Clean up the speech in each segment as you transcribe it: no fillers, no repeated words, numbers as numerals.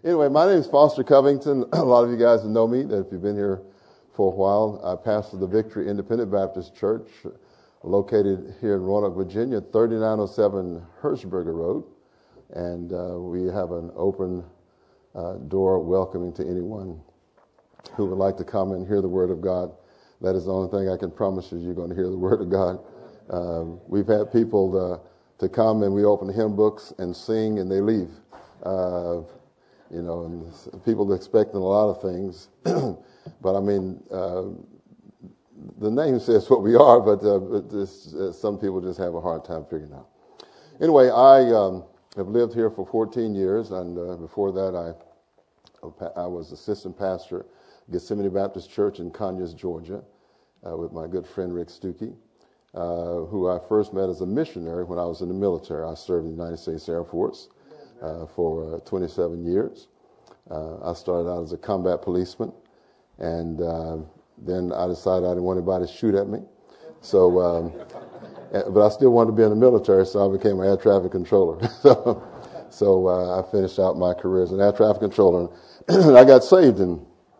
Anyway, my name is Foster Covington. A lot of you guys know me, if you've been here for a while. I pastor the Victory Independent Baptist Church, located here in Roanoke, Virginia, 3907 Hirschberger Road. And we have an open door welcoming to anyone who would like to come and hear the Word of God. That is the only thing I can promise you, you're going to hear the Word of God. We've had people to come and we open hymn books and sing and they leave. And people are expecting a lot of things. But I mean, the name says what we are, but some people just have a hard time figuring out. Anyway, I have lived here for 14 years, and before that I was assistant pastor at Gethsemane Baptist Church in Conyers, Georgia, with my good friend Rick Stuckey, who I first met as a missionary when I was in the military. I served in the United States Air Force for 27 years. I started out as a combat policeman, and then I decided I didn't want anybody to shoot at me. So, but I still wanted to be in the military, so I became an air traffic controller. So I finished out my career as an air traffic controller. And I got saved in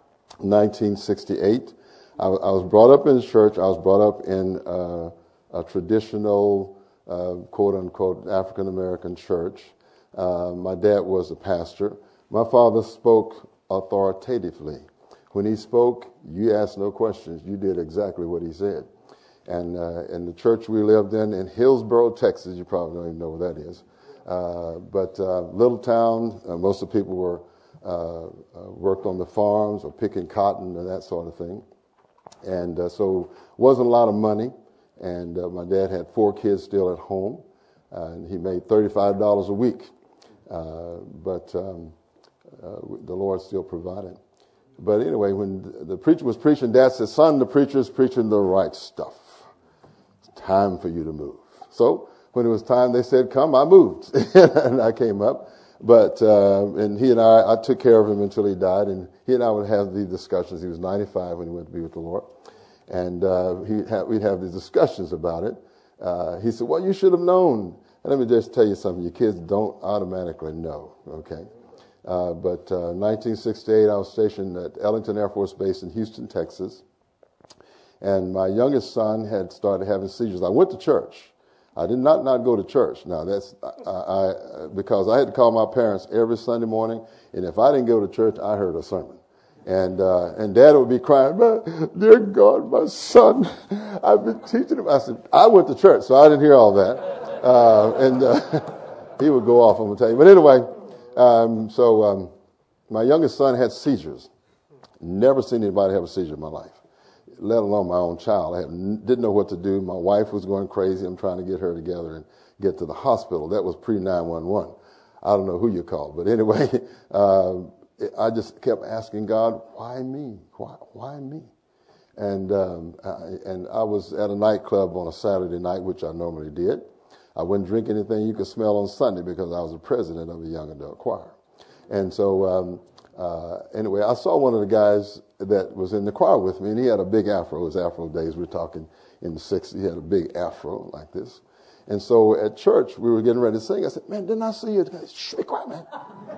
1968. I was brought up in the church. I was brought up in a traditional, quote-unquote, African-American church. My dad was a pastor. My father spoke authoritatively. When he spoke, you asked no questions. You did exactly what he said. And in the church we lived in Hillsboro, Texas, you probably don't even know where that is. But little town, most of the people were worked on the farms or picking cotton and that sort of thing. And so wasn't a lot of money. And my dad had 4 kids still at home. And he made $35 a week. But the Lord still provided. But anyway, when the preacher was preaching, Dad said, "Son, the preacher is preaching the right stuff. It's time for you to move." So when it was time, they said, "Come," I moved. And I came up. But and he and I took care of him until he died. And he and I would have these discussions. He was 95 when he went to be with the Lord. And we'd have these discussions about it. He said, "Well, you should have known." And let me just tell you something. Your kids don't automatically know, okay? But 1968, I was stationed at Ellington Air Force Base in Houston, Texas. And my youngest son had started having seizures. I went to church. I did not go to church. Now, that's because I had to call my parents every Sunday morning. And if I didn't go to church, I heard a sermon. And Dad would be crying, "Dear God, my son, I've been teaching him." I said, I went to church, so I didn't hear all that. He would go off, I'm going to tell you. But anyway, so my youngest son had seizures. Never seen anybody have a seizure in my life, let alone my own child. I didn't know what to do. My wife was going crazy. I'm trying to get her together and get to the hospital. That was pre-911. I don't know who you called. But anyway, I just kept asking God, why me? Why me? And I was at a nightclub on a Saturday night, which I normally did. I wouldn't drink anything you could smell on Sunday because I was the president of a young adult choir. And so anyway, I saw one of the guys that was in the choir with me, and he had a big afro. It was afro days. We're talking in the 60s. He had a big afro like this. And so at church, we were getting ready to sing. I said, "Man, didn't I see you?" "Shh, be quiet, man."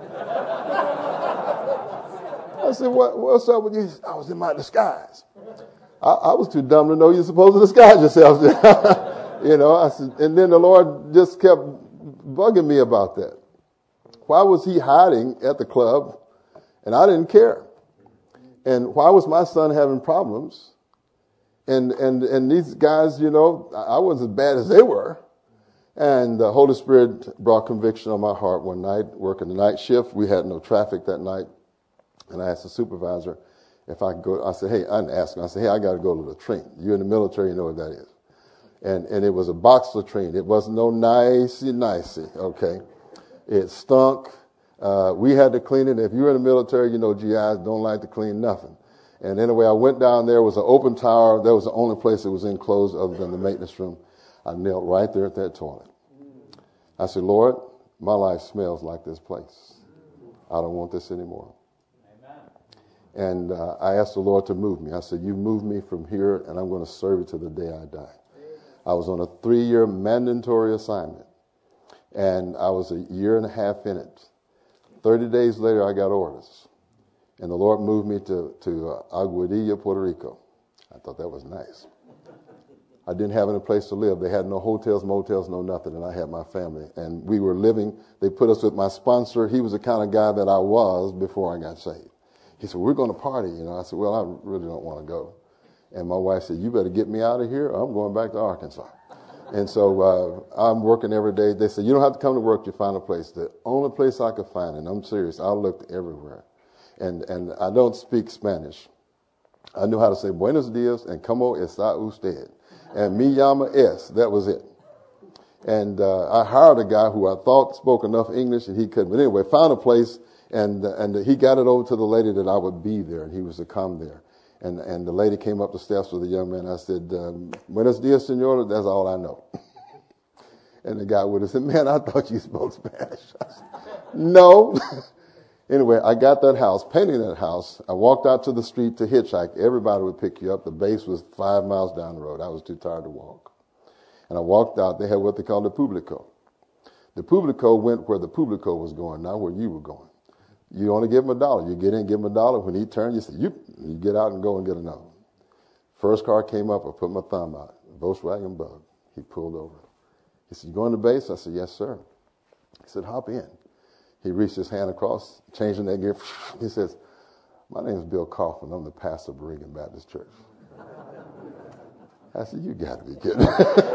I said, "What's up with you?" "I was in my disguise." I was too dumb to know you're supposed to disguise yourself. I said, and then the Lord just kept bugging me about that. Why was he hiding at the club and I didn't care? And why was my son having problems? And these guys, I wasn't as bad as they were. And the Holy Spirit brought conviction on my heart one night, working the night shift. We had no traffic that night. And I asked the supervisor if I could go. I said, "Hey," I didn't ask him. I said, "Hey, I got to go to the latrine. You're in the military, you know what that is." And it was a box latrine. It wasn't no nicey, okay? It stunk. We had to clean it. If you're in the military, GIs don't like to clean nothing. And anyway, I went down there. It was an open tower. That was the only place that was enclosed other than the maintenance room. I knelt right there at that toilet. I said, "Lord, my life smells like this place. I don't want this anymore." And I asked the Lord to move me. I said, "You move me from here, and I'm going to serve you to the day I die." I was on a 3-year mandatory assignment, and I was a year and a half in it. 30 days later, I got orders. And the Lord moved me to Aguadilla, Puerto Rico. I thought that was nice. I didn't have any place to live. They had no hotels, motels, no nothing, and I had my family. And we were living, they put us with my sponsor. He was the kind of guy that I was before I got saved. He said, we're going to party. I said, well, I really don't want to go. And my wife said, you better get me out of here. I'm going back to Arkansas. And so I'm working every day. They said, you don't have to come to work to find a place. The only place I could find, and I'm serious, I looked everywhere. And I don't speak Spanish. I knew how to say buenos dias and como está usted. And me llama es. That was it. And I hired a guy who I thought spoke enough English and he couldn't. But anyway, found a place and he got it over to the lady that I would be there and he was to come there. And the lady came up the steps with a young man. I said, buenos dias, senora. That's all I know. And the guy would have said, man, I thought you spoke Spanish. I said, no. Anyway, I got that house, painting that house. I walked out to the street to hitchhike. Everybody would pick you up. The base was 5 miles down the road. I was too tired to walk. And I walked out. They had what they called the Publico. The Publico went where the Publico was going, not where you were going. You only give him $1. You get in, give him $1. When he turned, you say, you get out and go and get another one. First car came up. I put my thumb out. Volkswagen Bug. He pulled over. He said, you going to base? I said, yes, sir. He said, hop in. He reached his hand across, changing that gear. He says, my name is Bill Kaufman. I'm the pastor of Berean Baptist Church. I said, you got to be kidding.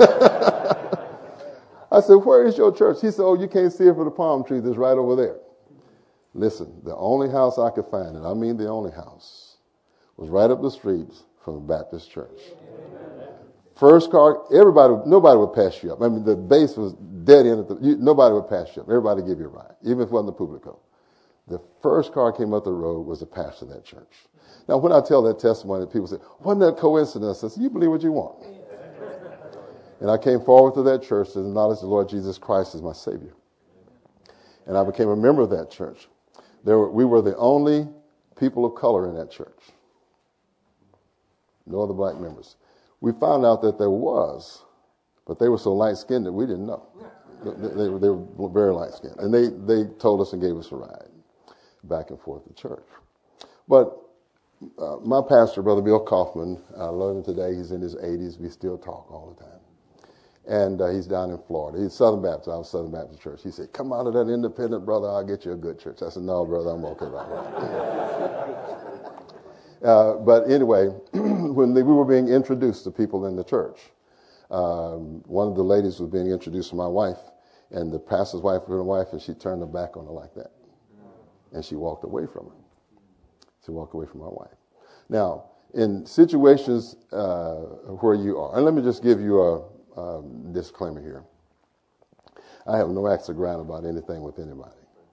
I said, where is your church? He said, oh, you can't see it from the palm tree that's right over there. Listen, the only house I could find, and I mean the only house, was right up the street from the Baptist church. First car, nobody would pass you up. I mean, the base was dead end. Nobody would pass you up. Everybody give you a ride, even if it wasn't the Publico. The first car came up the road was the pastor of that church. Now, when I tell that testimony, people say, wasn't that coincidence? I said, you believe what you want. And I came forward to that church to acknowledge the Lord Jesus Christ as my Savior. And I became a member of that church. We were the only people of color in that church. No other black members. We found out that there was, but they were so light-skinned that we didn't know. They were very light-skinned. And they told us and gave us a ride back and forth to church. But my pastor, Brother Bill Kaufman, I love him today. He's in his 80s. We still talk all the time. And he's down in Florida. He's Southern Baptist. I was Southern Baptist Church. He said, come out of that independent, brother. I'll get you a good church. I said, no, brother, I'm okay right now. But anyway, when we were being introduced to people in the church, one of the ladies was being introduced to my wife, and the pastor's wife was her wife, and she turned her back on her like that. And she walked away from her. She walked away from my wife. Now, in situations where you are, and let me just give you a disclaimer here. I have no axe to grind about anything with anybody.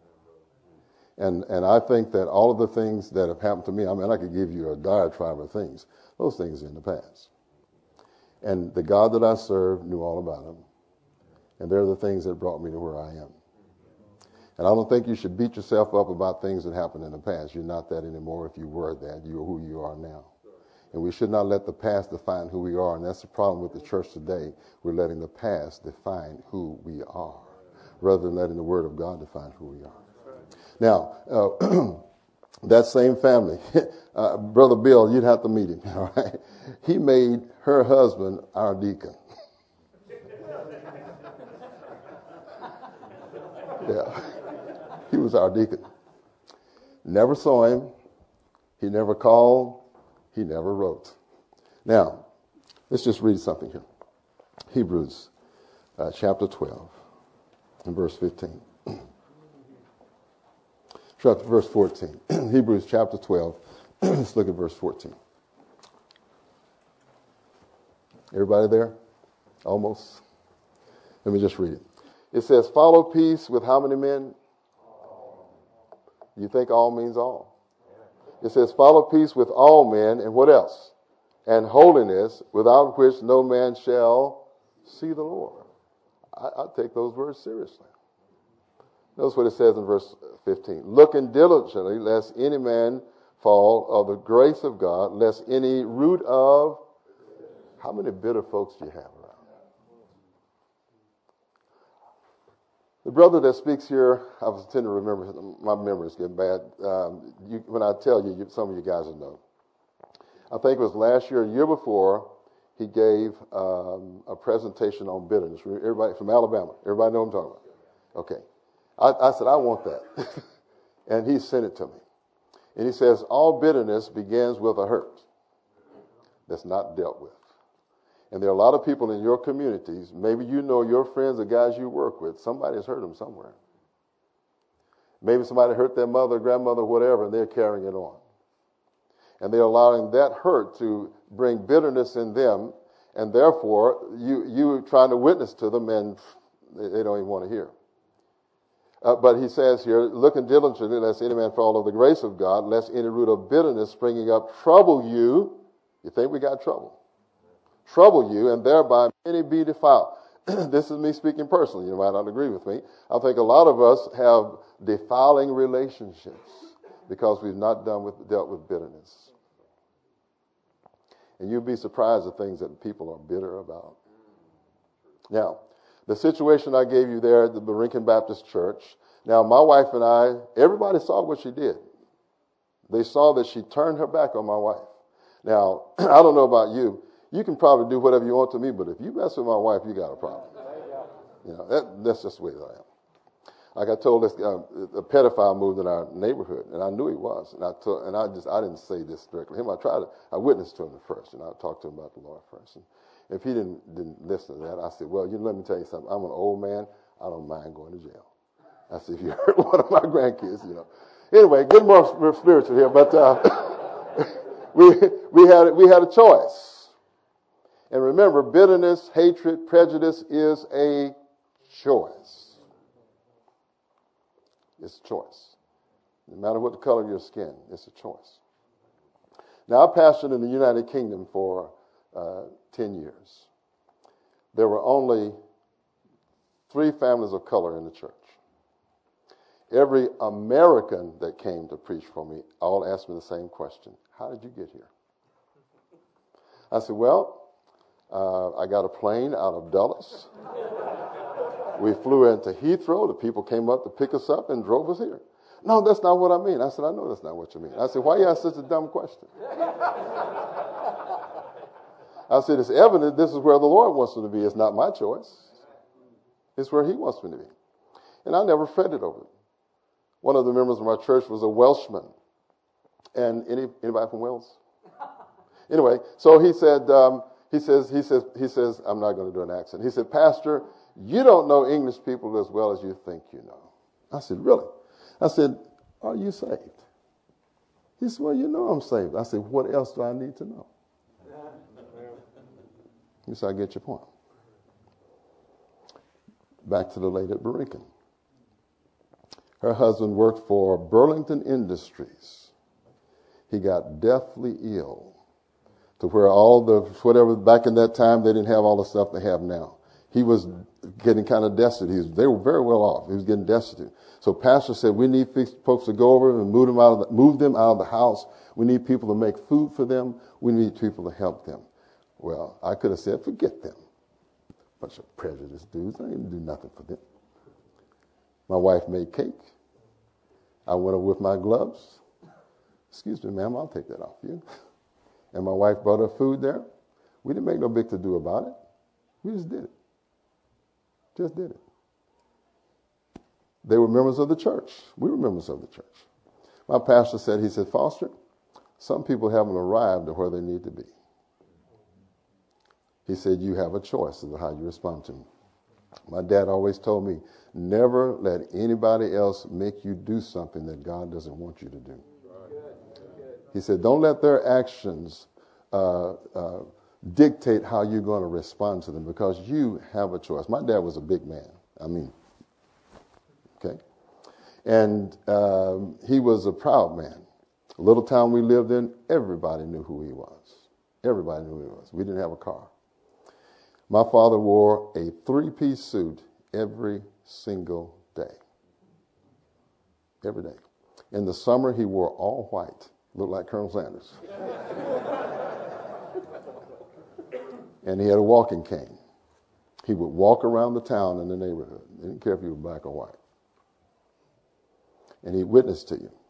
And I think that all of the things that have happened to me, I mean, I could give you a diatribe of things. Those things are in the past. And the God that I serve knew all about them. And they're the things that brought me to where I am. And I don't think you should beat yourself up about things that happened in the past. You're not that anymore if you were that. You're who you are now. And we should not let the past define who we are. And that's the problem with the church today. We're letting the past define who we are rather than letting the Word of God define who we are. Now, that same family, Brother Bill, you'd have to meet him, all right? He made her husband our deacon. Yeah, he was our deacon. Never saw him. He never called. He never wrote. Now, let's just read something here. Hebrews chapter 12 and verse 15. Verse 14. Hebrews chapter 12. Let's look at verse 14. Everybody there? Almost? Let me just read it. It says, follow peace with how many men? You think all means all? It says, follow peace with all men, and what else? And holiness, without which no man shall see the Lord. I take those words seriously. Notice what it says in verse 15. Looking diligently, lest any man fall of the grace of God, lest any root of... How many bitter folks do you have around? The brother that speaks here, I was tending to remember, my memory's getting bad. When I tell you, some of you guys will know. I think it was last year, a year before, he gave a presentation on bitterness. Everybody from Alabama, everybody know what I'm talking about? Okay. I said, I want that. And he sent it to me. And he says, all bitterness begins with a hurt that's not dealt with. And there are a lot of people in your communities, maybe you know your friends, the guys you work with, somebody's hurt them somewhere. Maybe somebody hurt their mother, grandmother, whatever, and they're carrying it on. And they're allowing that hurt to bring bitterness in them, and therefore you trying to witness to them, and they don't even want to hear. But he says here, looking diligently, lest any man fall of the grace of God, lest any root of bitterness springing up trouble you. You think we got trouble? Trouble you, and thereby many be defiled. This is me speaking personally. You might not agree with me. I think a lot of us have defiling relationships because we've not dealt with bitterness. And you'd be surprised at things that people are bitter about. Now, the situation I gave you there at the Berean Baptist Church. Now, my wife and I, everybody saw what she did. They saw that she turned her back on my wife. Now, I don't know about you. You can probably do whatever you want to me, but if you mess with my wife, you got a problem. You know, that's just the way that I am. Like I told this, a pedophile moved in our neighborhood, and I knew he was. And I didn't say this directly to him. I witnessed to him at first, and I talked to him about the Lord first. And if he didn't listen to that, I said, well, let me tell you something. I'm an old man. I don't mind going to jail. I said, if you hurt one of my grandkids, you know. Anyway, getting more spiritual here, but we had a choice. And remember, bitterness, hatred, prejudice is a choice. It's a choice. No matter what the color of your skin, it's a choice. Now, I pastored in the United Kingdom for 10 years. There were only 3 families of color in the church. Every American that came to preach for me all asked me the same question. How did you get here? I said, well, I got a plane out of Dulles. We flew into Heathrow. The people came up to pick us up and drove us here. No, that's not what I mean. I said, I know that's not what you mean. I said, why you ask such a dumb question? I said, it's evident this is where the Lord wants me to be. It's not my choice. It's where he wants me to be. And I never fretted over it. One of the members of my church was a Welshman. And anybody from Wales? Anyway, so he said, he says, I'm not going to do an accent. He said, Pastor, you don't know English people as well as you think you know. I said, really? I said, are you saved? He said, well, you know I'm saved. I said, what else do I need to know? He said, I get your point. Back to the lady at Berean. Her husband worked for Burlington Industries. He got deathly ill to where whatever, back in that time, they didn't have all the stuff they have now. He was getting kind of destitute. They were very well off. He was getting destitute. So pastor said, we need folks to go over and move them out of the house. We need people to make food for them. We need people to help them. Well, I could have said, forget them. Bunch of prejudiced dudes. I didn't do nothing for them. My wife made cake. I went over with my gloves. Excuse me, ma'am, I'll take that off you. And my wife brought her food there. We didn't make no big to-do about it. We just did it. Just did it. They were members of the church. We were members of the church. My pastor said, he said, Foster, some people haven't arrived at where they need to be. He said, you have a choice as to how you respond to them. My dad always told me, never let anybody else make you do something that God doesn't want you to do. He said, don't let their actions dictate how you're going to respond to them, because you have a choice. My dad was a big man. Okay? And he was a proud man. A little town we lived in, everybody knew who he was. Everybody knew who he was. We didn't have a car. My father wore a 3-piece suit every single day. Every day. In the summer, he wore all white. Looked like Colonel Sanders. And he had a walking cane. He would walk around the town in the neighborhood. He didn't care if you were black or white. And he witnessed to you.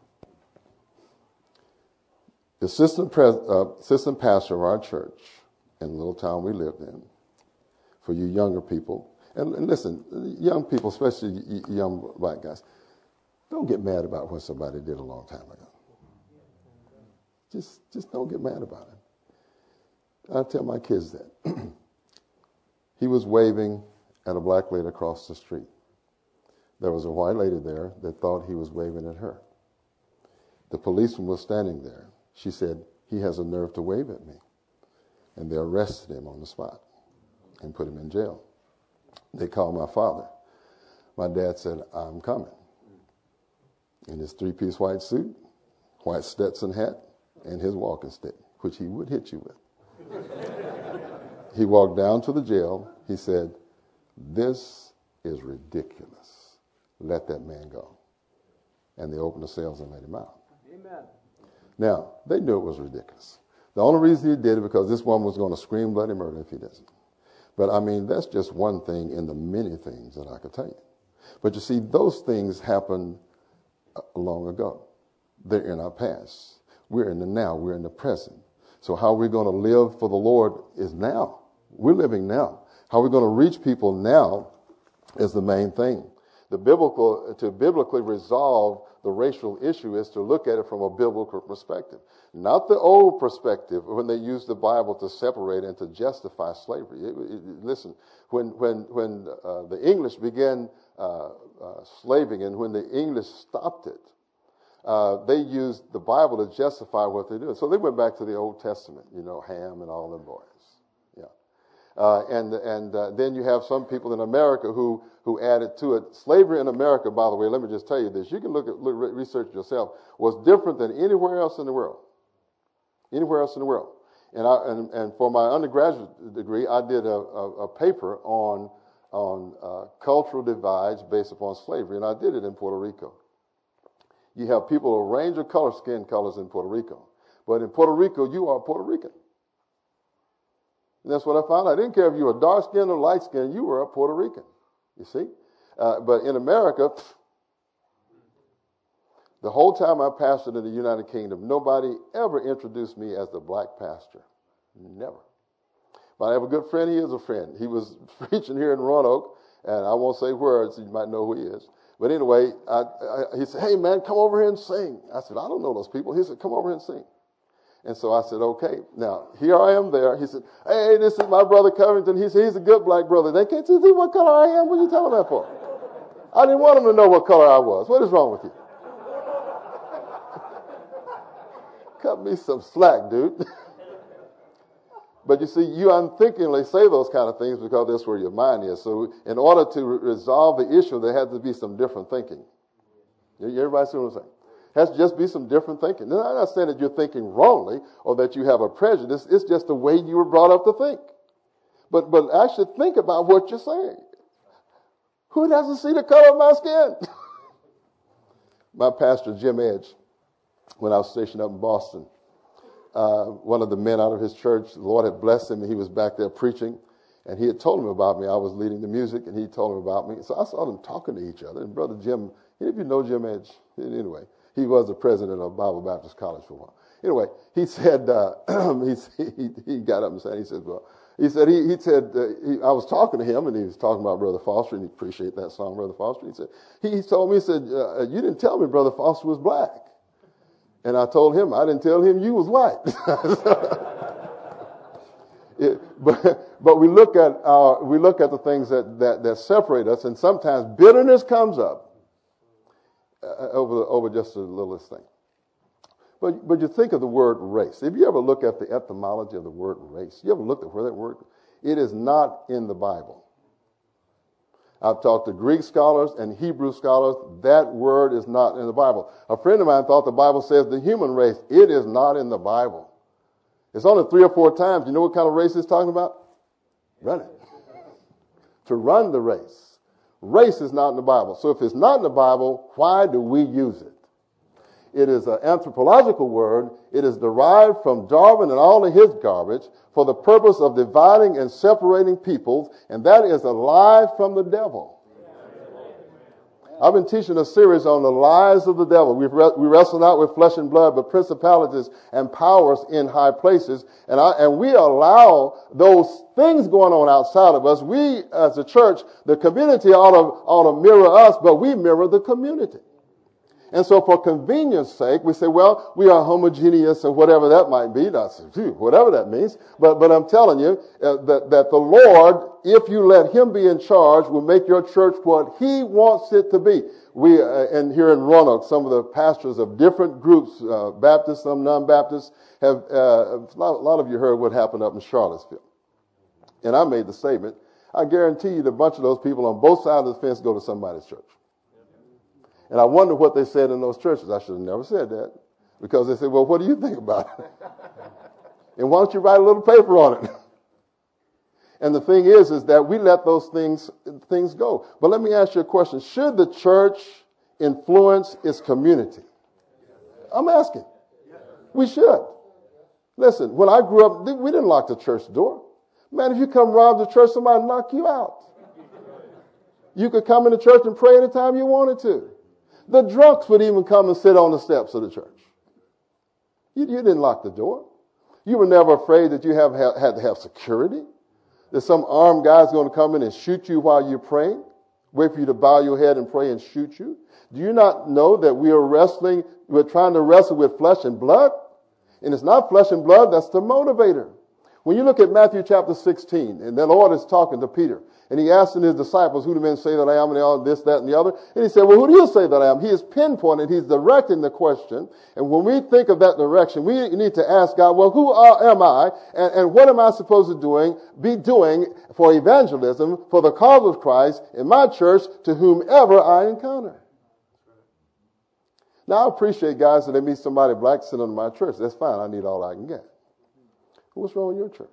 The assistant pastor of our church in the little town we lived in, for you younger people, and listen, young people, especially young black guys, don't get mad about what somebody did a long time ago. Just don't get mad about it. I tell my kids that. He was waving at a black lady across the street. There was a white lady there that thought he was waving at her. The policeman was standing there. She said, he has a nerve to wave at me. And they arrested him on the spot and put him in jail. They called my father. My dad said, I'm coming. In his three-piece white suit, white Stetson hat, and his walking stick, which he would hit you with. He walked down to the jail. He said, this is ridiculous. Let that man go. And they opened the cells and let him out. Amen. Now, they knew it was ridiculous. The only reason he did it because this woman was going to scream bloody murder if he doesn't. But I mean, that's just one thing in the many things that I could tell you. But you see, those things happened long ago. They're in our past. We're in the now. We're in the present. So how we're going to live for the Lord is now. We're living now. How we're going to reach people now is the main thing. To biblically resolve the racial issue is to look at it from a biblical perspective. Not the old perspective when they used the Bible to separate and to justify slavery. Listen, when the English began slaving and when the English stopped it, they used the Bible to justify what they did. So they went back to the Old Testament, Ham and all them boys. Yeah. Then you have some people in America who added to it. Slavery in America, by the way, let me just tell you this. You can research yourself, was different than anywhere else in the world. Anywhere else in the world. And for my undergraduate degree, I did a paper on cultural divides based upon slavery, and I did it in Puerto Rico. You have people of a range of skin colors in Puerto Rico. But in Puerto Rico, you are Puerto Rican. And that's what I found. I didn't care if you were dark skinned or light skinned, you were a Puerto Rican. You see? But in America, the whole time I pastored in the United Kingdom, nobody ever introduced me as the black pastor. Never. But I have a good friend. He is a friend. He was preaching here in Roanoke, and I won't say words, so you might know who he is. But anyway, he said, hey, man, come over here and sing. I said, I don't know those people. He said, come over here and sing. And so I said, okay. Now, here I am there. He said, hey, this is my brother Covington. He said, he's a good black brother. They can't see what color I am. What are you telling that for? I didn't want him to know what color I was. What is wrong with you? Cut me some slack, dude. But you see, you unthinkingly say those kind of things because that's where your mind is. So in order to resolve the issue, there has to be some different thinking. Everybody see what I'm saying? Has to just be some different thinking. Now, I'm not saying that you're thinking wrongly or that you have a prejudice. It's just the way you were brought up to think. But actually think about what you're saying. Who doesn't see the color of my skin? My pastor, Jim Edge, when I was stationed up in Boston, one of the men out of his church, the Lord had blessed him, and he was back there preaching, and he had told him about me. I was leading the music, and he told him about me. So I saw them talking to each other. And Brother Jim, if you know Jim Edge, anyway, he was the president of Bible Baptist College for a while. Anyway, he said, he got up and said, I was talking to him, and he was talking about Brother Foster, and he appreciated that song, Brother Foster. He told me, you didn't tell me Brother Foster was black. And I told him, I didn't tell him you was white. But we look at the things that separate us, and sometimes bitterness comes up over just the littlest thing. But you think of the word race. If you ever look at the etymology of the word race, you ever looked at where that word? It is not in the Bible. I've talked to Greek scholars and Hebrew scholars. That word is not in the Bible. A friend of mine thought the Bible says the human race. It is not in the Bible. It's only 3 or 4 times. You know what kind of race it's talking about? Run it. To run the race. Race is not in the Bible. So if it's not in the Bible, why do we use it? It is an anthropological word. It is derived from Darwin and all of his garbage for the purpose of dividing and separating peoples, and that is a lie from the devil. I've been teaching a series on the lies of the devil. We wrestle not with flesh and blood, but principalities and powers in high places. And we allow those things going on outside of us. We, as a church, the community ought to mirror us, but we mirror the community. And so for convenience sake, we say, well, we are homogeneous or whatever that might be. That's whatever that means. But I'm telling you that the Lord, if you let him be in charge, will make your church what he wants it to be. We, and here in Roanoke, some of the pastors of different groups, Baptists, some non-Baptists, have, a lot of you heard what happened up in Charlottesville. And I made the statement, I guarantee you that a bunch of those people on both sides of the fence go to somebody's church. And I wonder what they said in those churches. I should have never said that. Because they said, well, what do you think about it? And why don't you write a little paper on it? And the thing is that we let those things go. But let me ask you a question. Should the church influence its community? I'm asking. We should. Listen, when I grew up, we didn't lock the church door. Man, if you come rob the church, somebody knock you out. You could come into church and pray anytime you wanted to. The drunks would even come and sit on the steps of the church. You didn't lock the door. You were never afraid that you had to have security, that some armed guy's going to come in and shoot you while you're praying, wait for you to bow your head and pray and shoot you. Do you not know that we're trying to wrestle with flesh and blood? And it's not flesh and blood, that's the motivator. When you look at Matthew chapter 16, and the Lord is talking to Peter, and he asked his disciples, who do men say that I am, and they all this, that, and the other. And he said, well, who do you say that I am? He is pinpointing, he's directing the question. And when we think of that direction, we need to ask God, well, who am I? And what am I supposed to be doing for evangelism, for the cause of Christ in my church to whomever I encounter? Now, I appreciate guys that they meet somebody black sitting in my church. That's fine. I need all I can get. What's wrong with your church?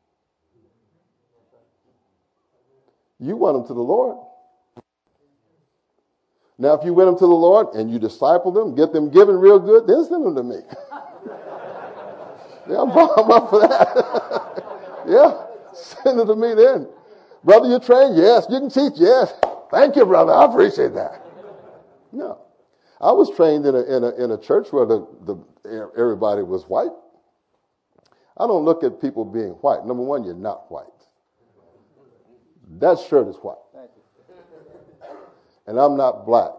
You want them to the Lord. Now, if you win them to the Lord and you disciple them, get them given real good, then send them to me. Yeah, I'm up for that. Yeah, send them to me then. Brother, you trained? Yes. You can teach? Yes. Thank you, brother. I appreciate that. No. I was trained in a church where everybody was white. I don't look at people being white. Number one, you're not white. That shirt is white. And I'm not black.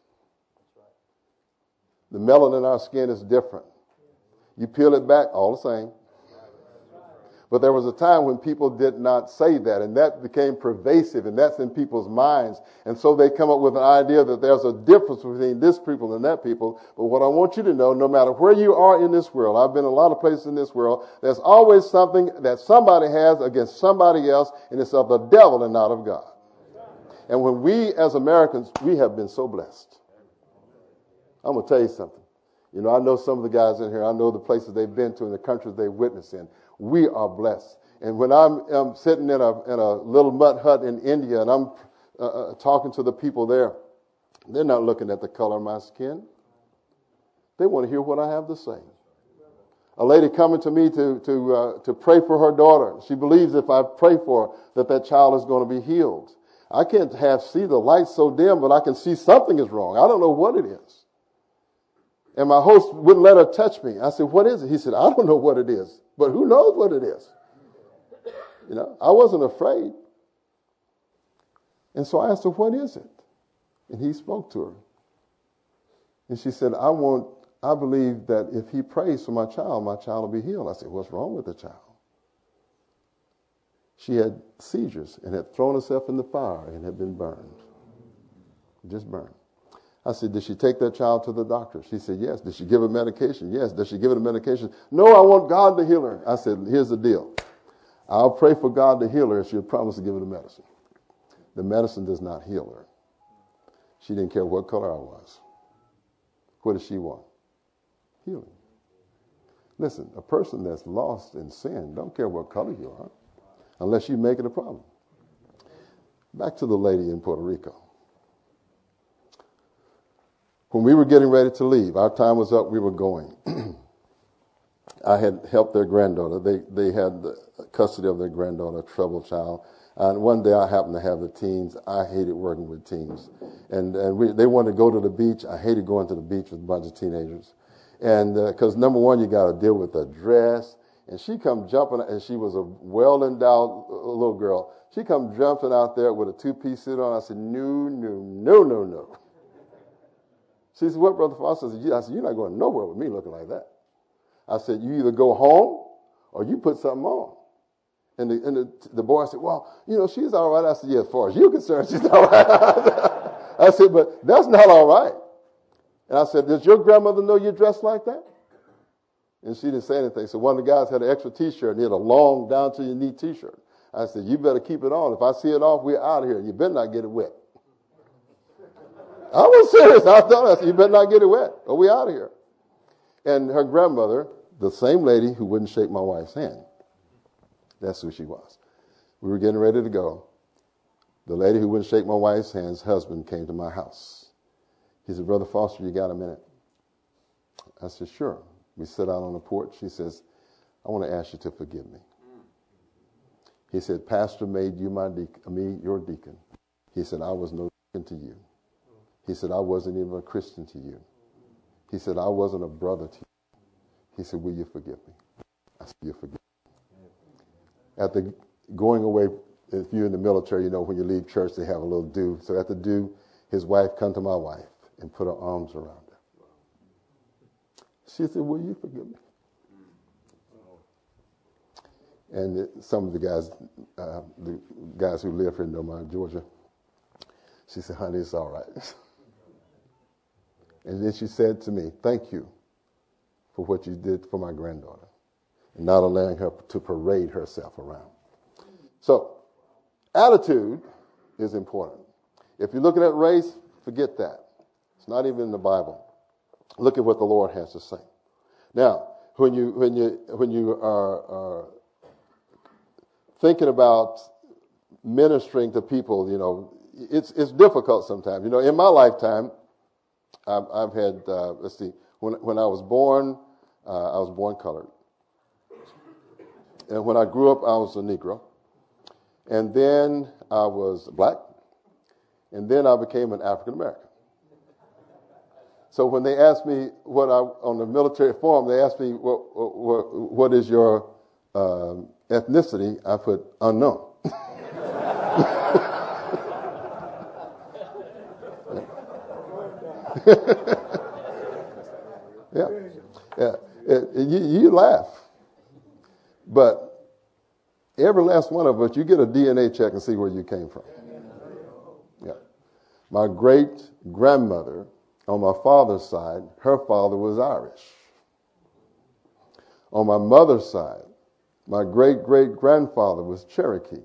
The melanin in our skin is different. You peel it back, all the same. But there was a time when people did not say that, and that became pervasive, and that's in people's minds. And so they come up with an idea that there's a difference between this people and that people. But what I want you to know, no matter where you are in this world, I've been a lot of places in this world, there's always something that somebody has against somebody else, and it's of the devil and not of God. And when we as Americans, we have been so blessed. I'm going to tell you something. You know, I know some of the guys in here. I know the places they've been to and the countries they've witnessed in. We are blessed. And when I'm sitting in a little mud hut in India and I'm talking to the people there, they're not looking at the color of my skin. They want to hear what I have to say. A lady coming to me to pray for her daughter. She believes if I pray for her, that child is going to be healed. I can't see the light so dim, but I can see something is wrong. I don't know what it is. And my host wouldn't let her touch me. I said, what is it? He said, I don't know what it is, but who knows what it is? You know, I wasn't afraid. And so I asked her, what is it? And he spoke to her. And she said, I believe that if he prays for my child will be healed. I said, what's wrong with the child? She had seizures and had thrown herself in the fire and had been burned. Just burned. I said, did she take that child to the doctor? She said, yes. Did she give her medication? Yes. Did she give her the medication? No, I want God to heal her. I said, here's the deal. I'll pray for God to heal her if she'll promise to give her the medicine. The medicine does not heal her. She didn't care what color I was. What does she want? Healing. Listen, a person that's lost in sin don't care what color you are unless you make it a problem. Back to the lady in Puerto Rico. when we were getting ready to leave, our time was up, we were going. I had helped their granddaughter. They had the custody of their granddaughter, a troubled child. And one day I happened to have the teens. I hated working with teens. And they wanted to go to the beach. I hated going to the beach with a bunch of teenagers. And because number one, you got to deal with the dress. And she come jumping, and she was a well-endowed little girl. She come jumping out there with a two-piece suit on. I said, no. She said, what, Brother Foster? I said, you're not going nowhere with me looking like that. I said, you either go home or you put something on. And the boy said, well, she's all right. I said, yeah, as far as you're concerned, she's all right. I said, but that's not all right. And I said, does your grandmother know you're dressed like that? And she didn't say anything. So one of the guys had an extra T-shirt, and he had a long down-to-your-knee T-shirt. I said, you better keep it on. If I see it off, we're out of here. You better not get it wet. I was serious. I told her, I said, you better not get it wet, or we're out of here. And her grandmother, the same lady who wouldn't shake my wife's hand, that's who she was. We were getting ready to go. The lady who wouldn't shake my wife's hand's husband came to my house. He said, Brother Foster, you got a minute? I said, sure. We sit out on the porch. He says, I want to ask you to forgive me. He said, Pastor made you me your deacon. He said, I was no deacon to you. He said, I wasn't even a Christian to you. He said, I wasn't a brother to you. He said, will you forgive me? I said, you forgive me. At the going away, if you're in the military, when you leave church, they have a little do. So at the do, his wife come to my wife and put her arms around her. She said, will you forgive me? And some of the guys who live here in Norman, Georgia, she said, honey, it's all right. And then she said to me, thank you for what you did for my granddaughter and not allowing her to parade herself around. So, attitude is important. If you're looking at race, forget that. It's not even in the Bible. Look at what the Lord has to say. Now, when you are thinking about ministering to people, it's difficult sometimes. In my lifetime, I've had when I was born colored, and when I grew up, I was a Negro, and then I was black, and then I became an African American. So when they asked me on the military form, they asked me, what is your ethnicity? I put unknown. Yeah. You laugh. But every last one of us, you get a DNA check and see where you came from. Yeah. My great-grandmother, on my father's side, her father was Irish. On my mother's side, my great-great-grandfather was Cherokee.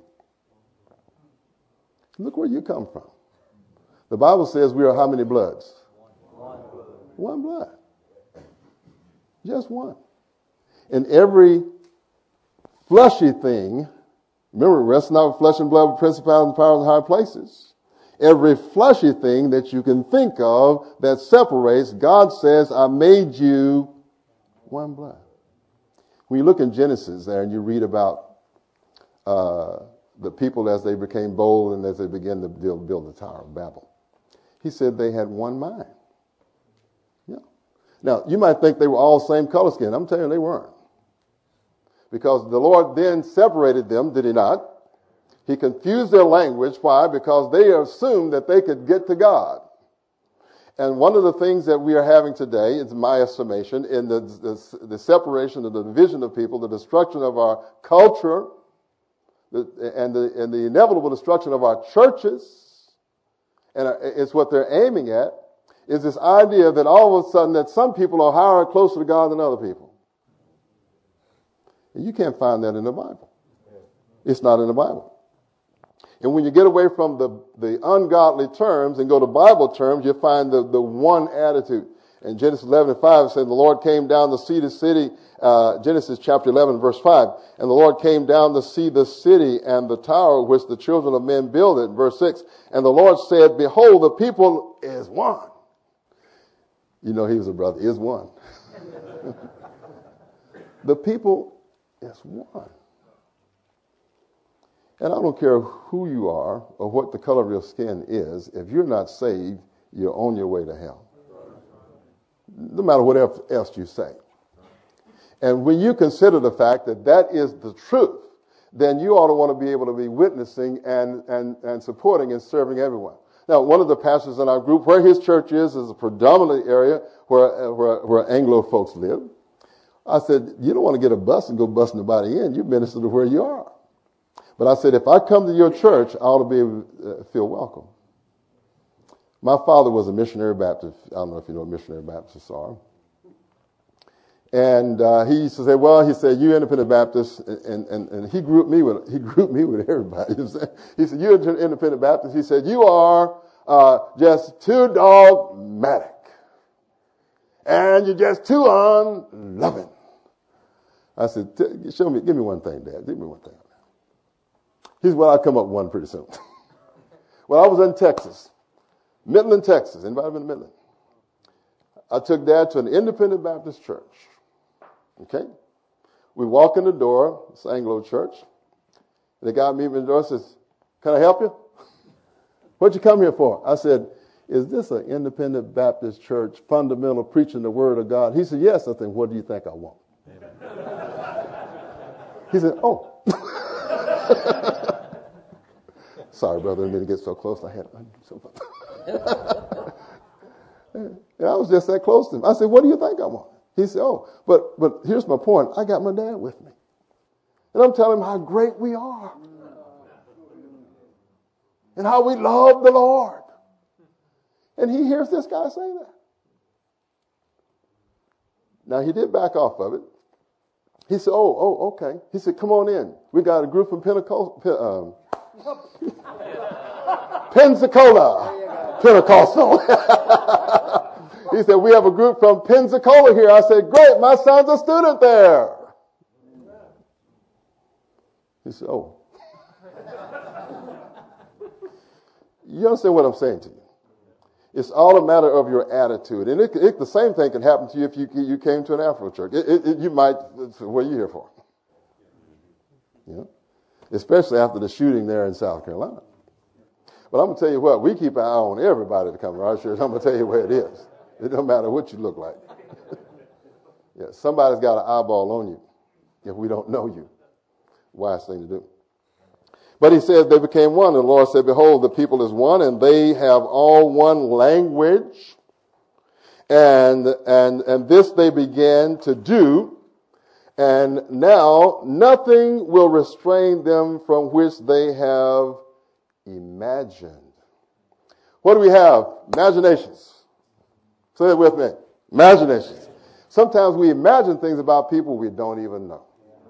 Look where you come from. The Bible says we are how many bloods? One blood. Just one. And every fleshy thing, remember, rest not with flesh and blood, but principalities and powers in high places. Every fleshy thing that you can think of that separates, God says, I made you one blood. When you look in Genesis there and you read about the people as they became bold and as they began to build the Tower of Babel, he said they had one mind. Yeah. Now, you might think they were all same color skin. I'm telling you, they weren't. Because the Lord then separated them, did he not? He confused their language. Why? Because they assumed that they could get to God. And one of the things that we are having today, it's my estimation, in the separation of the division of people, the destruction of our culture, and the inevitable destruction of our churches, and it's what they're aiming at, is this idea that all of a sudden that some people are higher and closer to God than other people. And you can't find that in the Bible. It's not in the Bible. And when you get away from the ungodly terms and go to Bible terms, you find the one attitude. In Genesis 11:5, it says, the Lord came down to see the city, Genesis chapter 11, verse 5. And the Lord came down to see the city and the tower which the children of men builded. Verse 6. And the Lord said, behold, the people is one. You know he was a brother. Is one. The people is one. And I don't care who you are or what the color of your skin is. If you're not saved, you're on your way to hell. No matter what else you say. And when you consider the fact that that is the truth, then you ought to want to be able to be witnessing and supporting and serving everyone. Now, one of the pastors in our group, where his church is a predominant area where Anglo folks live. I said, you don't want to get a bus and go busting nobody in. You minister to where you are. But I said, if I come to your church, I ought to be able to feel welcome. My father was a missionary Baptist. I don't know if you know what missionary Baptists are. And he used to say, well, he said, you independent Baptists, and he grouped me with everybody. He said, you're independent Baptists. He said, you are just too dogmatic. And you're just too unloving. I said, give me one thing, Dad. Give me one thing. He's well, I'll come up with one pretty soon. Well, I was in Texas, Midland, Texas. Anybody been to Midland? I took Dad to an independent Baptist church. Okay? We walk in the door, it's Anglo church. And the guy meets me in the door and says, can I help you? What'd you come here for? I said, is this an independent Baptist church, fundamental preaching the word of God? He said, yes. I said, what do you think I want? He said, oh. Sorry, brother, I didn't mean to get so close. I had to do something. And I was just that close to him. I said, what do you think I want? He said, oh, but here's my point. I got my dad with me. And I'm telling him how great we are. And how we love the Lord. And he hears this guy say that. Now, he did back off of it. He said, oh, okay. He said, come on in. We got a group from Pensacola. Pentecostal. He said, we have a group from Pensacola here. I said, great, my son's a student there. He said, oh. You understand what I'm saying to you? It's all a matter of your attitude. And the same thing can happen to you if you came to an Afro church. You might, what are you here for? You know? Especially after the shooting there in South Carolina. But I'm going to tell you what, we keep an eye on everybody to come to our church. I'm going to tell you where it is. It don't matter what you look like. Yeah, somebody's got an eyeball on you if we don't know you. Wise thing to do. But he says they became one. And the Lord said, behold, the people is one, and they have all one language. And this they began to do. And now nothing will restrain them from which they have imagined. What do we have? Imaginations. Say it with me. Imaginations. Sometimes we imagine things about people we don't even know.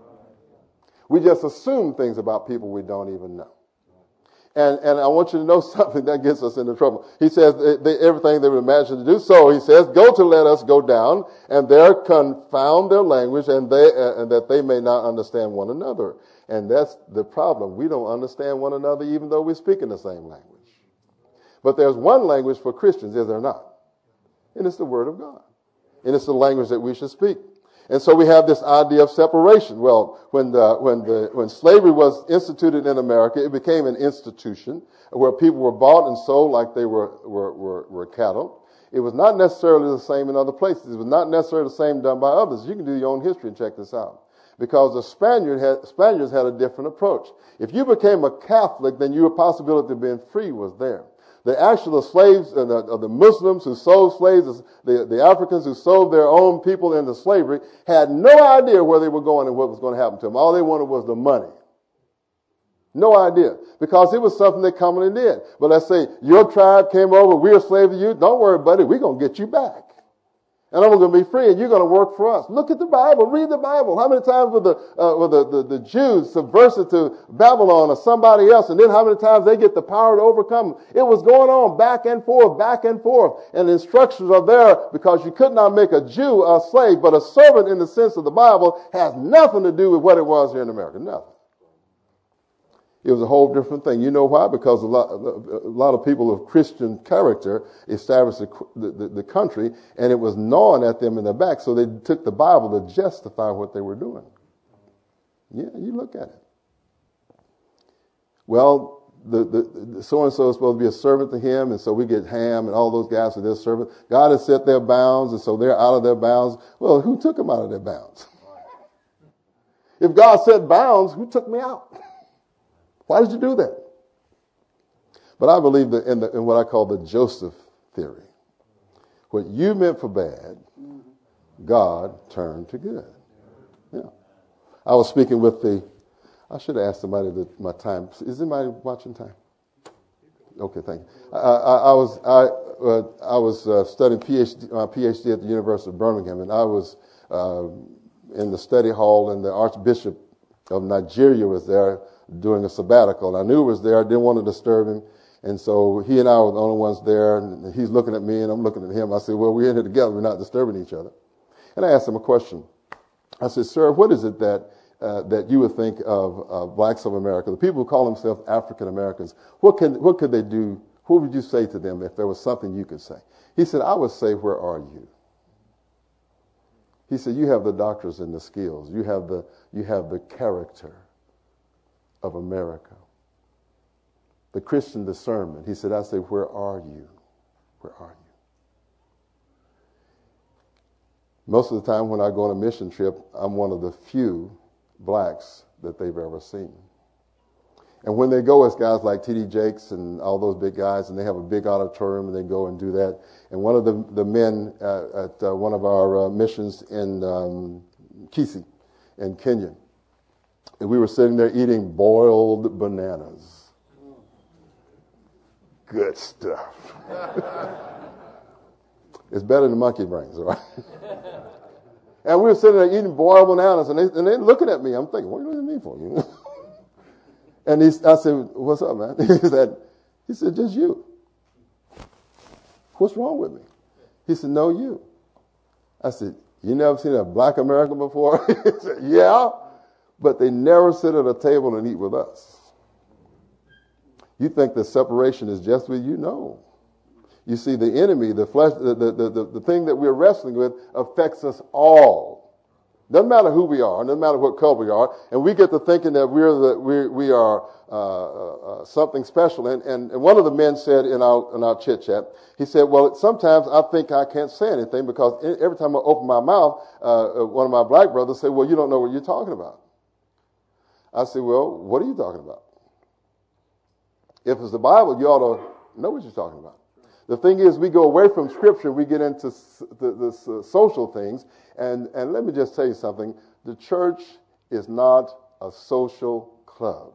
We just assume things about people we don't even know. And I want you to know something that gets us into trouble. He says everything they would imagine to do. So he says, go to let us go down and there confound their language and that they may not understand one another. And that's the problem. We don't understand one another even though we speak in the same language. But there's one language for Christians, is there not? And it's the Word of God. And it's the language that we should speak. And so we have this idea of separation. Well, when slavery was instituted in America, it became an institution where people were bought and sold like they were cattle. It was not necessarily the same in other places. It was not necessarily the same done by others. You can do your own history and check this out. Because the Spaniards had a different approach. If you became a Catholic, then your possibility of being free was there. The actual slaves, the Muslims who sold slaves, the Africans who sold their own people into slavery, had no idea where they were going and what was going to happen to them. All they wanted was the money. No idea. Because it was something they commonly did. But let's say your tribe came over, we're a slave to you. Don't worry, buddy, we're going to get you back. And I'm going to be free, and you're going to work for us. Look at the Bible. Read the Bible. How many times were the Jews subversive to Babylon or somebody else, and then how many times they get the power to overcome them? It was going on back and forth, back and forth. And the instructions are there because you could not make a Jew a slave, but a servant in the sense of the Bible has nothing to do with what it was here in America. Nothing. It was a whole different thing. You know why? Because a lot of people of Christian character established the country, and it was gnawing at them in the back, so they took the Bible to justify what they were doing. Yeah, you look at it. Well, the so-and-so is supposed to be a servant to him, and so we get Ham and all those guys are their servant. God has set their bounds, and so they're out of their bounds. Well, who took them out of their bounds? If God set bounds, who took me out? Why did you do that? But I believe that in what I call the Joseph theory. What you meant for bad, God turned to good. Yeah. I was speaking with I should have asked somebody my time. Is anybody watching time? Okay, thank you. I was studying my PhD at the University of Birmingham, and I was in the study hall, and the Archbishop of Nigeria was there doing a sabbatical. I knew he was there. I didn't want to disturb him. And so he and I were the only ones there. And he's looking at me and I'm looking at him. I said, well, we're in here together. We're not disturbing each other. And I asked him a question. I said, sir, what is it that you would think of blacks of America, the people who call themselves African Americans? What could they do? What would you say to them if there was something you could say? He said, I would say, where are you? He said, you have the doctors and the skills. You have the character of America, the Christian discernment. He said, I say, where are you? Where are you? Most of the time when I go on a mission trip, I'm one of the few blacks that they've ever seen. And when they go, it's guys like T.D. Jakes and all those big guys, and they have a big auditorium, and they go and do that. And one of the men at one of our missions in Kisii in Kenya, and we were sitting there eating boiled bananas. Good stuff. It's better than monkey brains, all right? And we were sitting there eating boiled bananas, and they're looking at me. I'm thinking, what do you mean for? You? And I said, what's up, man? He said, just you. What's wrong with me? He said, no, you. I said, you never seen a black American before? He said, yeah. But they never sit at a table and eat with us. You think the separation is just with you? No. You see, the enemy, the flesh, the thing that we're wrestling with affects us all. Doesn't matter who we are, doesn't matter what color we are, and we get to thinking that we are something special. And one of the men said in our chit chat, he said, "Well, sometimes I think I can't say anything because every time I open my mouth, one of my black brothers say, 'Well, you don't know what you're talking about.'" I said, "Well, what are you talking about? If it's the Bible, you ought to know what you're talking about." The thing is, we go away from Scripture, we get into the social things, and let me just tell you something. The church is not a social club.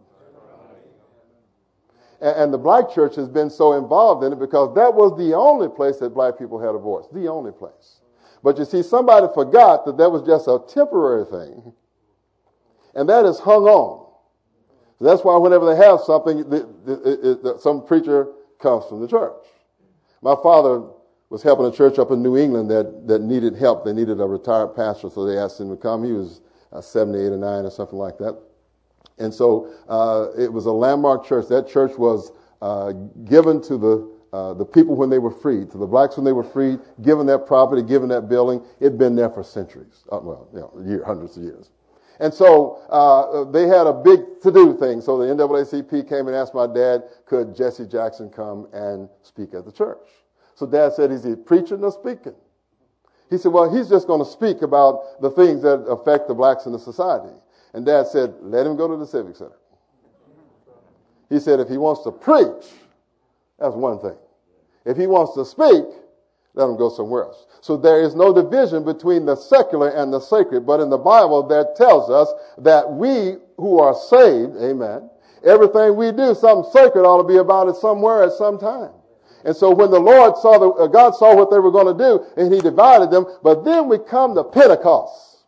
And the black church has been so involved in it because that was the only place that black people had a voice, the only place. But you see, somebody forgot that was just a temporary thing, and that is hung on. So that's why whenever they have something, some preacher comes from the church. My father was helping a church up in New England that needed help. They needed a retired pastor, so they asked him to come. He was 78 or 9 or something like that. And so it was a landmark church. That church was given to the people when they were freed, to the blacks when they were freed, given that property, given that building. It had been there for centuries, hundreds of years. And so they had a big to-do thing. So the NAACP came and asked my dad, could Jesse Jackson come and speak at the church? So Dad said, is he preaching or speaking? He said, well, he's just going to speak about the things that affect the blacks in the society. And Dad said, let him go to the Civic Center. He said, if he wants to preach, that's one thing. If he wants to speak, let him go somewhere else. So there is no division between the secular and the sacred. But in the Bible, that tells us that we who are saved, amen, everything we do, something sacred ought to be about it somewhere at some time. And so when the Lord God saw what they were going to do, and he divided them. But then we come to Pentecost.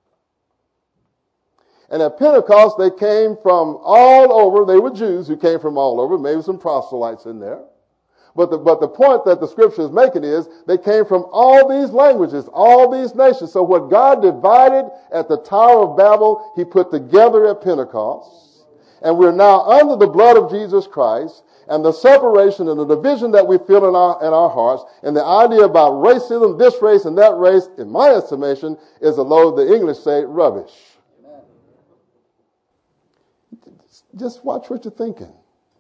And at Pentecost, they came from all over. They were Jews who came from all over, maybe some proselytes in there. But the point that the scripture is making is they came from all these languages, all these nations. So what God divided at the Tower of Babel, he put together at Pentecost. And we're now under the blood of Jesus Christ, and the separation and the division that we feel in our hearts, and the idea about racism, this race and that race, in my estimation, is a load, the English say, rubbish. Amen. Just watch what you're thinking.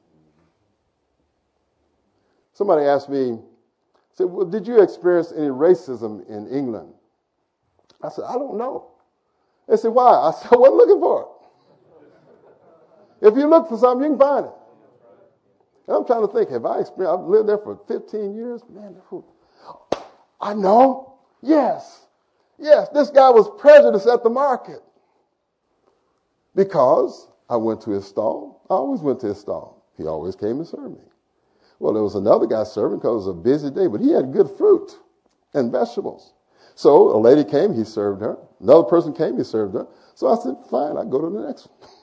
Somebody asked me, said, well, did you experience any racism in England? I said, I don't know. They said, why? I said, I wasn't looking for it. If you look for something, you can find it. And I'm trying to think, have I experienced, I've lived there for 15 years. Man, I know. Yes, this guy was prejudiced at the market. Because I went to his stall. I always went to his stall. He always came and served me. Well, there was another guy serving because it was a busy day, but he had good fruit and vegetables. So a lady came, he served her. Another person came, he served her. So I said, fine, I'll go to the next one.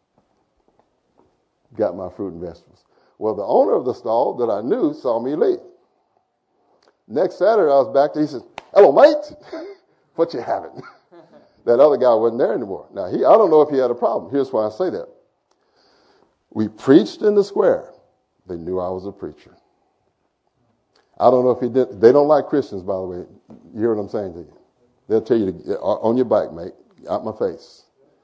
Got my fruit and vegetables. Well, the owner of the stall that I knew saw me leave. Next Saturday, I was back there. He said, hello, mate. What you having? That other guy wasn't there anymore. Now, I don't know if he had a problem. Here's why I say that. We preached in the square. They knew I was a preacher. I don't know if he did. They don't like Christians, by the way. You hear what I'm saying to you? They'll tell you, on your back, mate, out my face.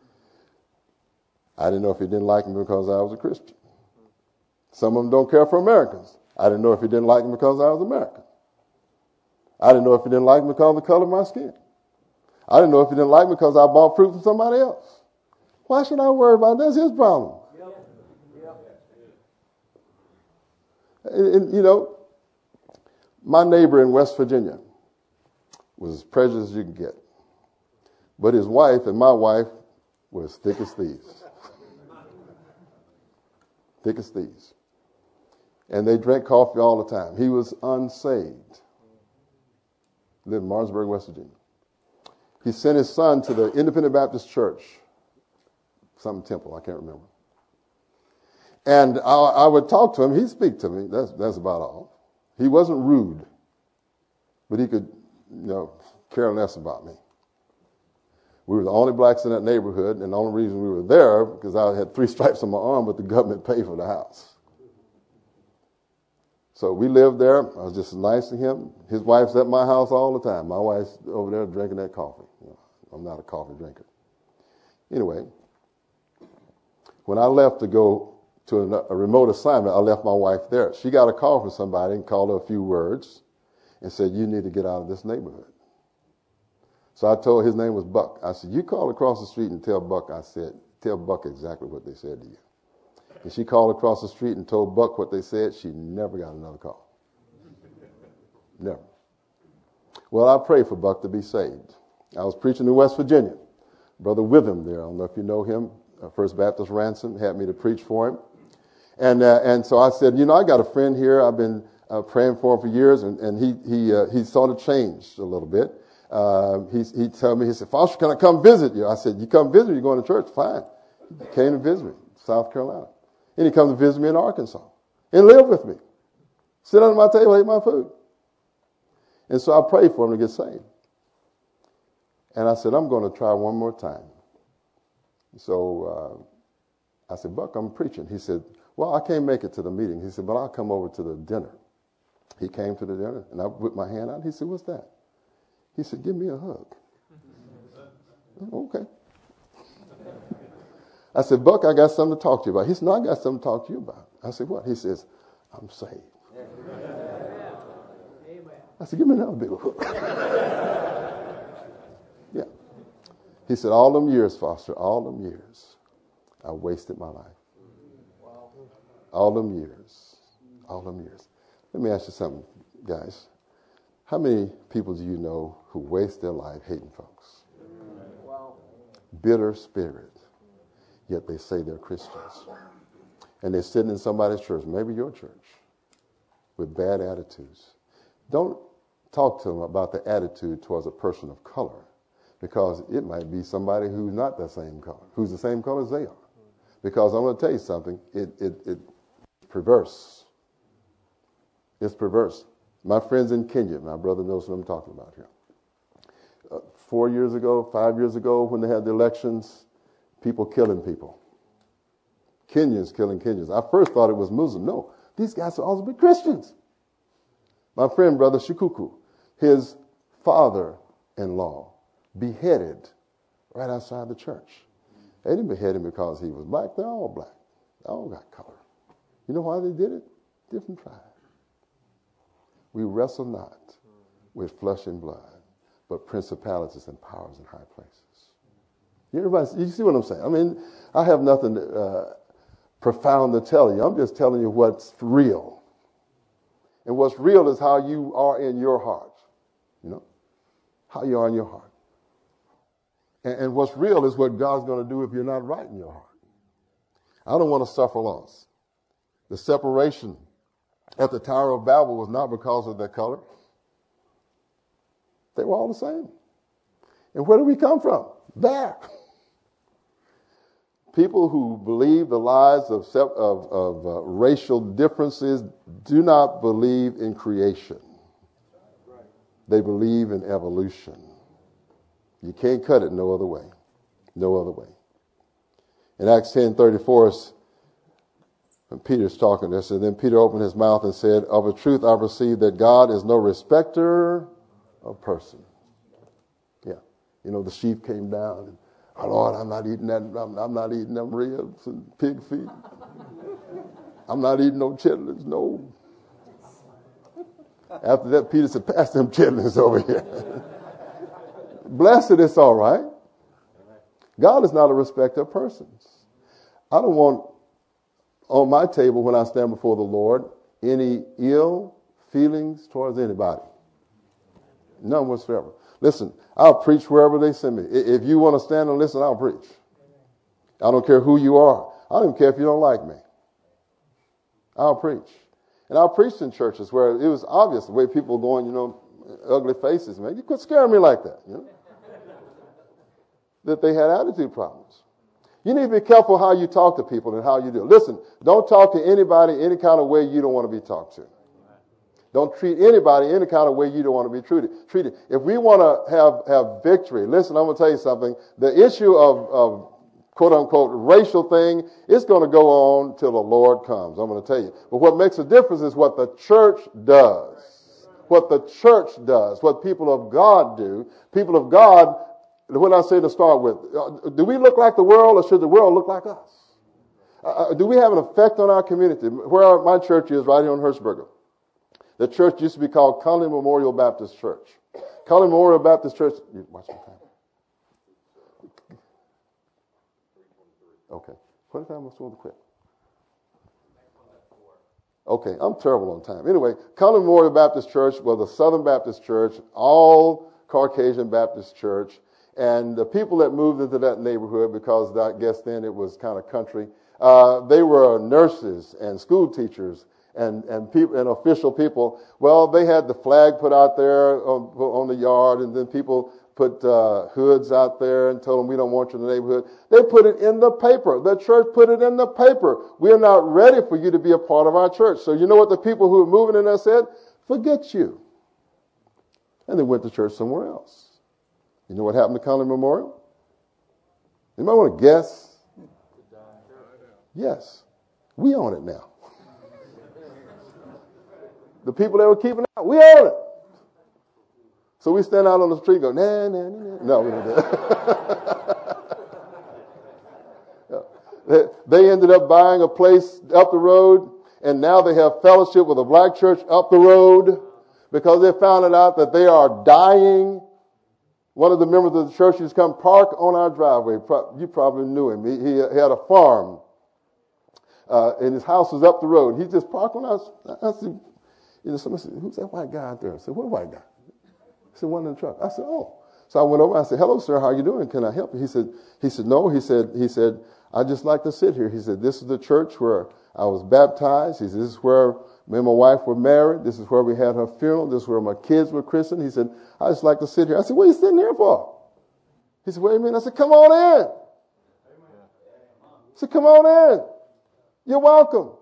I didn't know if he didn't like me because I was a Christian. Some of them don't care for Americans. I didn't know if he didn't like me because I was American. I didn't know if he didn't like me because of the color of my skin. I didn't know if he didn't like me because I bought fruit from somebody else. Why should I worry about that? That's his problem. And, you know, my neighbor in West Virginia was as prejudiced as you could get. But his wife and my wife were as thick as thieves. Thick as thieves. And they drank coffee all the time. He was unsaved. Lived in Martinsburg, West Virginia. He sent his son to the Independent Baptist Church, some temple, I can't remember. And I would talk to him. He'd speak to me. That's about all. He wasn't rude, but he could, care less about me. We were the only blacks in that neighborhood, and the only reason we were there because I had 3 stripes on my arm, but the government paid for the house. So we lived there. I was just as nice to him. His wife's at my house all the time. My wife's over there drinking that coffee. I'm not a coffee drinker. Anyway, when I left to go to a remote assignment, I left my wife there. She got a call from somebody and called her a few words and said, you need to get out of this neighborhood. So I told, his name was Buck. I said, you call across the street and tell Buck, tell Buck exactly what they said to you. And she called across the street and told Buck what they said. She never got another call. Never. Well, I prayed for Buck to be saved. I was preaching in West Virginia. Brother Witham there, I don't know if you know him, First Baptist Ransom, had me to preach for him. And so I said, I got a friend here. I've been praying for him for years, and he sort of changed a little bit. He told me, he said, Foster, can I come visit you? I said, you come visit, you're going to church? Fine. He came to visit me, South Carolina. And he comes to visit me in Arkansas and live with me. Sit under my table, eat my food. And so I prayed for him to get saved. And I said, I'm going to try one more time. So I said, Buck, I'm preaching. He said, well, I can't make it to the meeting. He said, but I'll come over to the dinner. He came to the dinner, and I put my hand out. He said, what's that? He said, give me a hug. Okay. I said, Buck, I got something to talk to you about. He said, no, I got something to talk to you about. I said, what? He says, I'm saved. I said, give me another big hug. Yeah. He said, all them years, Foster, all them years, I wasted my life. All them years. Let me ask you something, guys. How many people do you know who waste their life hating folks? Bitter spirit. Yet they say they're Christians. And they're sitting in somebody's church, maybe your church, with bad attitudes. Don't talk to them about the attitude towards a person of color, because it might be somebody who's not the same color, who's the same color as they are. Because I'm going to tell you something, it's perverse. It's perverse. My friends in Kenya, my brother knows what I'm talking about here. 4 years ago, 5 years ago, when they had the elections, people killing people. Kenyans killing Kenyans. I first thought it was Muslim. No, these guys are also be Christians. My friend, Brother Shikuku, his father-in-law beheaded right outside the church. They didn't behead him because he was black. They're all black. They all got color. You know why they did it? Different tribes. We wrestle not with flesh and blood, but principalities and powers in high places. You see what I'm saying? I mean, I have nothing profound to tell you. I'm just telling you what's real. And what's real is how you are in your heart. You know? How you are in your heart. And what's real is what God's going to do if you're not right in your heart. I don't want to suffer loss. The separation at the Tower of Babel was not because of their color. They were all the same. And where do we come from? There. People who believe the lies of racial differences do not believe in creation. They believe in evolution. You can't cut it no other way. No other way. In Acts 10:34, when Peter's talking this, and then Peter opened his mouth and said, "Of a truth I perceive that God is no respecter of person." Yeah. You know, the sheep came down and, "Oh Lord, I'm not eating that. I'm not eating them ribs and pig feet. I'm not eating no chitlins, no." After that, Peter said, "Pass them chitlins over here." Blessed, it's all right. God is not a respecter of persons. I don't want on my table when I stand before the Lord any ill feelings towards anybody. None whatsoever. Listen, I'll preach wherever they send me. If you want to stand and listen, I'll preach. I don't care who you are. I don't even care if you don't like me. I'll preach. And I'll preach in churches where it was obvious the way people were going, you know, ugly faces. Man, you quit scaring me like that, you know. That they had attitude problems. You need to be careful how you talk to people and how you do. Listen, don't talk to anybody any kind of way you don't want to be talked to. Don't treat anybody any kind of way you don't want to be treated. If we want to have victory, listen, I'm going to tell you something. The issue of quote-unquote racial thing is going to go on till the Lord comes. I'm going to tell you. But what makes a difference is what the church does. What the church does. What people of God do. People of God, what I say to start with, do we look like the world or should the world look like us? Do we have an effect on our community? Where my church is, right here in Hirschberger. The church used to be called Conley Memorial Baptist Church. Conley Memorial Baptist Church. Watch my time. Okay. What time am I supposed to quit? Okay, I'm terrible on time. Anyway, Conley Memorial Baptist Church was a Southern Baptist church, all Caucasian Baptist church. And the people that moved into that neighborhood, because I guess then it was kind of country, they were nurses and school teachers and people and official people. Well, they had the flag put out there on the yard, and then people put hoods out there and told them, "We don't want you in the neighborhood." They put it in the paper. The church put it in the paper. "We are not ready for you to be a part of our church." So you know what the people who were moving in there said? "Forget you." And they went to church somewhere else. You know what happened to Conley Memorial? You might want to guess. Yes. We own it now. The people that were keeping it out, we own it. So we stand out on the street and go, nah, nah, nah, nah. No, we don't do that. They ended up buying a place up the road, and now they have fellowship with a black church up the road because they found it out that they are dying. One of the members of the church used to come park on our driveway. You probably knew him. He had a farm, and his house was up the road. He just parked on us. I said, somebody said, "Who's that white guy out there?" I said, "What white guy?" He said, "One in the truck." I said, "Oh." So I went over. I said, "Hello, sir. How are you doing? Can I help you?" He said, "No." He said, "I just like to sit here." He said, "This is the church where I was baptized." He said, "This is where me and my wife were married. This is where we had her funeral. This is where my kids were christened." He said, "I just like to sit here." I said, "What are you sitting here for?" He said, "What do you mean?" I said, "Come on in." I said, "Come on in. You're welcome."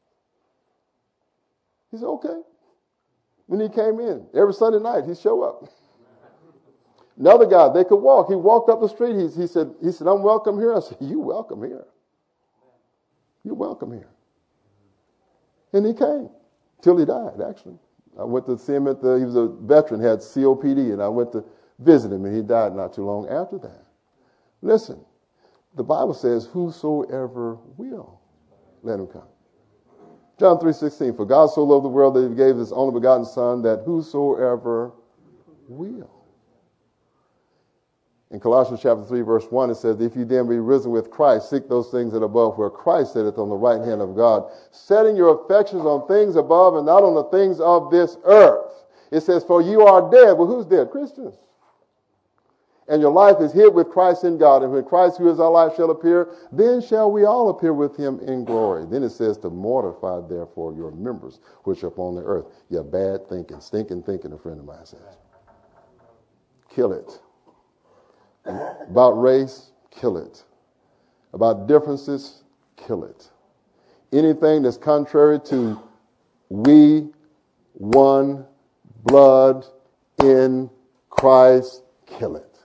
He said, "Okay." When he came in, every Sunday night, he'd show up. Another guy, they could walk. He walked up the street. He said, "I'm welcome here." I said, "You welcome here." You're welcome here. And he came till he died, actually. I went to see him he was a veteran, had COPD, and I went to visit him, and he died not too long after that. Listen, the Bible says, whosoever will, let him come. John 3:16, for God so loved the world that he gave his only begotten Son, that whosoever will. In Colossians chapter 3, verse 1, it says, if you then be risen with Christ, seek those things that are above, where Christ sitteth on the right hand of God, setting your affections on things above and not on the things of this earth. It says, for you are dead. Well, who's dead? Christians. And your life is hid with Christ in God. And when Christ, who is our life, shall appear, then shall we all appear with him in glory. Then it says, to mortify, therefore, your members which are upon the earth. Your bad thinking, stinking thinking, a friend of mine says. Kill it. About race, kill it. About differences, kill it. Anything that's contrary to we, one, blood in Christ, kill it.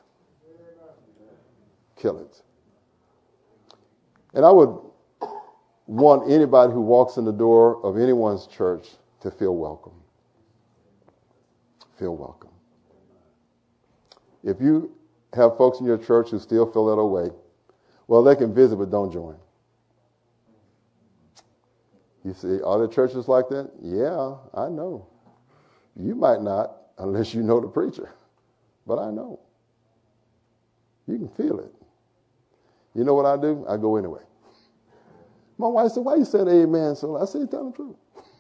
Kill it. And I would want anybody who walks in the door of anyone's church to feel welcome. Feel welcome. If you have folks in your church who still feel that way, well, they can visit, but don't join. You see, are there churches like that? Yeah, I know. You might not, unless you know the preacher. But I know. You can feel it. You know what I do? I go anyway. My wife said, why you said amen? So I said, tell the truth.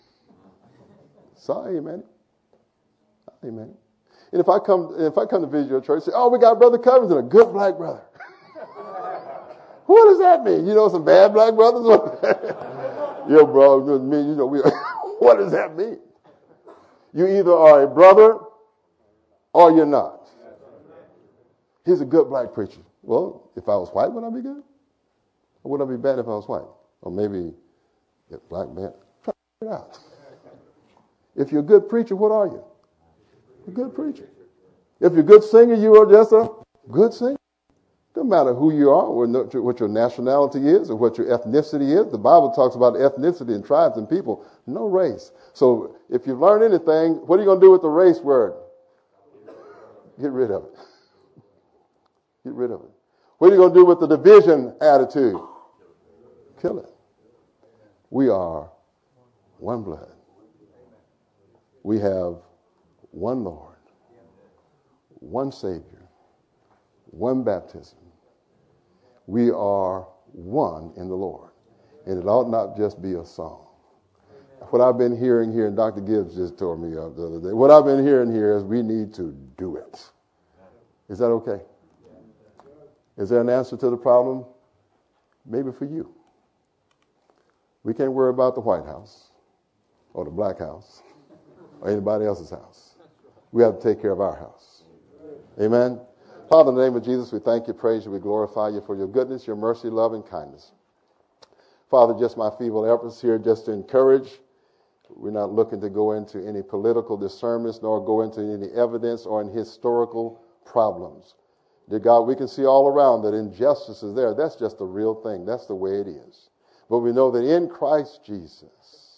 So amen. Amen. And if I come to visit your church, say, oh, we got Brother Covington, a good black brother. What does that mean? You know some bad black brothers? Yeah, bro, what does that mean? You either are a brother or you're not. He's a good black preacher. Well, if I was white, would I be good? Or would I be bad if I was white? Or maybe if black man. Try to figure it out. If you're a good preacher, what are you? A good preacher. If you're a good singer, you are just a good singer. Doesn't matter who you are, or what your nationality is, or what your ethnicity is. The Bible talks about ethnicity and tribes and people, no race. So if you learn anything, what are you going to do with the race word? Get rid of it. Get rid of it. What are you going to do with the division attitude? Kill it. We are one blood. We have one Lord, one Savior, one baptism. We are one in the Lord. And it ought not just be a song. What I've been hearing here, and Dr. Gibbs just told me the other day, what I've been hearing here is we need to do it. Is that okay? Is there an answer to the problem? Maybe for you. We can't worry about the White House or the Black House or anybody else's house. We have to take care of our house. Amen? Father, in the name of Jesus, we thank you, praise you, we glorify you for your goodness, your mercy, love, and kindness. Father, just my feeble efforts here just to encourage. We're not looking to go into any political discernments nor go into any evidence or in historical problems. Dear God, we can see all around that injustice is there. That's just a real thing. That's the way it is. But we know that in Christ Jesus,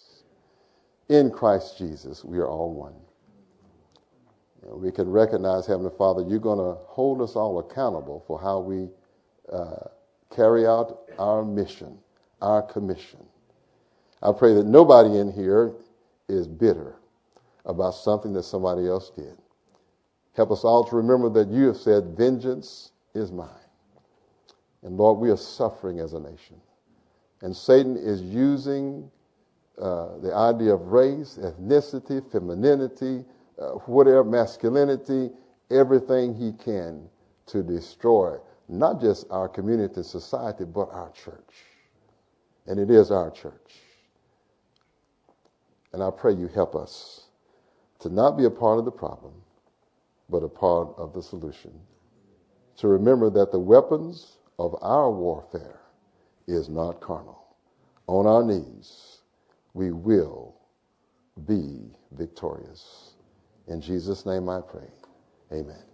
we are all one. And we can recognize, Heavenly Father, you're going to hold us all accountable for how we carry out our mission, our commission. I pray that nobody in here is bitter about something that somebody else did. Help us all to remember that you have said, vengeance is mine. And Lord, we are suffering as a nation. And Satan is using the idea of race, ethnicity, femininity, whatever, masculinity, everything he can to destroy not just our community and society, but our church. And it is our church. And I pray you help us to not be a part of the problem, but a part of the solution. To remember that the weapons of our warfare is not carnal. On our knees, we will be victorious. In Jesus' name I pray. Amen.